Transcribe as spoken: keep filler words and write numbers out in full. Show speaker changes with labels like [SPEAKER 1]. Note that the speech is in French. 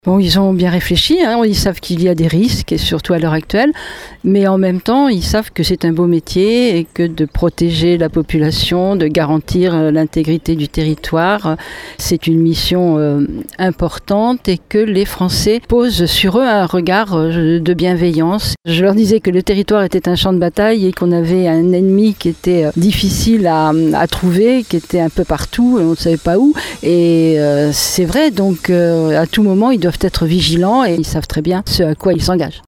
[SPEAKER 1] Bon, ils ont bien réfléchi, hein, ils savent qu'il y a des risques, et surtout à l'heure actuelle, mais en même temps, ils savent que c'est un beau métier et que de protéger la population, de garantir l'intégrité du territoire, c'est une mission euh, importante et que les Français posent sur eux un regard euh, de bienveillance. Je leur disais que le territoire était un champ de bataille et qu'on avait un ennemi qui était difficile à, à trouver, qui était un peu partout, on ne savait pas où, et euh, c'est vrai, donc euh, à tout moment, ils doivent être vigilants et ils savent très bien ce à quoi ils s'engagent.